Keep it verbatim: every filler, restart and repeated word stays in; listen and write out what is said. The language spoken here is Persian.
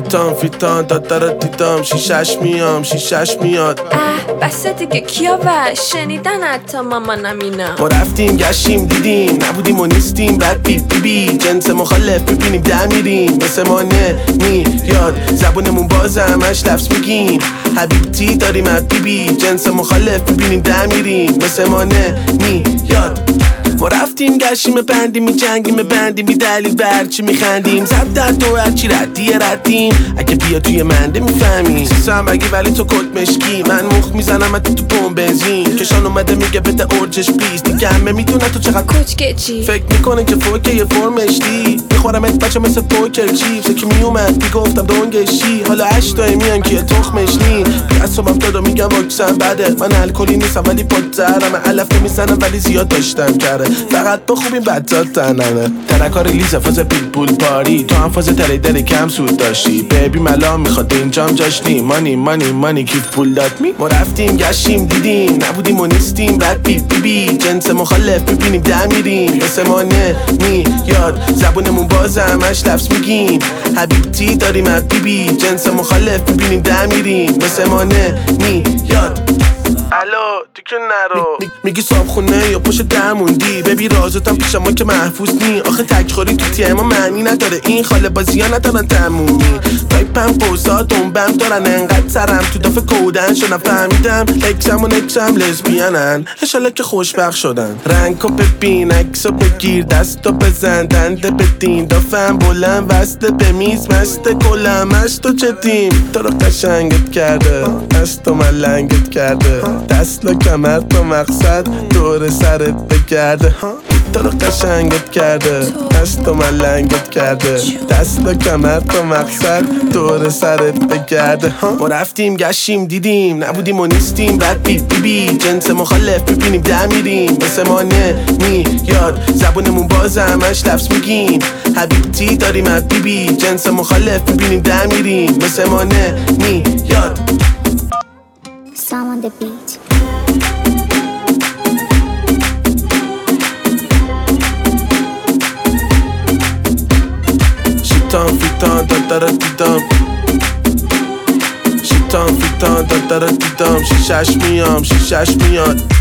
شیطان فیتان دادارا دیدم شیشش میام شیشش میاد. اه بسه دیگه کیا و شنیدن حتی مامانم اینا. ما رفتیم گشتیم دیدیم نبودیم و نیستیم بعد بی بی بی جنس مخالف ببینیم در میریم مثل ما نمیاد زبونمون باز همش لفظ میگیم حبیبتی داریم از بی بی جنس مخالف ببینیم در میریم مثل ما نمیاد. ما رفتیم گشتیم بندیم می جنگیم بندیم بی دلیل برچی میخندیم زب در تو هرچی ردیه ردیم اگه بیا توی منده میفهمی سیسم اگه ولی تو کت مشکی من مخ میزنم ات تو پون بنزین کشان اومده میگه بده ارجش پلیز دیگه همه میدونه تو چقدر کوچکچی فکر میکنه که فوکه یه فرمش دی میخورم ات بچه مثل پوکر چیپس که میومد میگفتم دونگشی حالا هشتای میان که تخمش نی از صبحم دادو میگم واکسن بده من الکلی نیستم ولی پاد زهرم علف نمیزنم ولی زیاد داشتم کرده فقط با خوبیم بدزاد تنمه ترکار لیزا فاز پیل پول پاری تو هم فاز تریدر کم سود داشتی بیبی ملام میخواد اینجام جاشنی مانی مانی مانی کیف پول داد می ما رفتیم گشتیم دیدیم نبودیم و نیستیم بعد بی بی بی جنس مخالف ببینیم در میریم مثل ما نمیاد زبونمون باز همش لفظ میگیم حبیبتی داریم از بی بی جنس مخالف ببینیم در میریم مثل ما نمیاد. الو تو که نرو می میگی صاحب خونه یا پشت درموندی ببی رازتم پیش ما که محفوظ نی آخه تکخوری تو تیه ما معنی نداره این خاله بازی ها ندارن تمومی تایپم پوزا دنبم دارن انقدر سرم تو دافه کودن شدم فهمیدم اکسم و نکسم لزبیانن اشاله که خوشبخت شدن رنگو ببین اکسو بگیر دستو بزن دنده بدین دافم بلند وسته به میز مست کلم اشتو چتیم تو رو قشنگت کرده دستو ملنگت کرده دست و کمر تو مقصد دور سرت بگرده تو رو قشنگت کرده دست و ملنگت کرده دست و کمر تو مقصد دور سرت بگرده ما رفتیم گشتیم دیدیم نبودیم و نیستیم بعد بی بی بی جنس مخالف ببینیم در میریم مثل ما نمیاد زبونمون باز همش لفظ میگیم حبیبتی داریم از بی بی جنس مخالف ببینیم در میریم مثل ما نمیاد. Sam on the beat. شیطان فیتان دادارا دیدم شیطان فیتان دادارا دیدم شیشش میام شیشش میاد.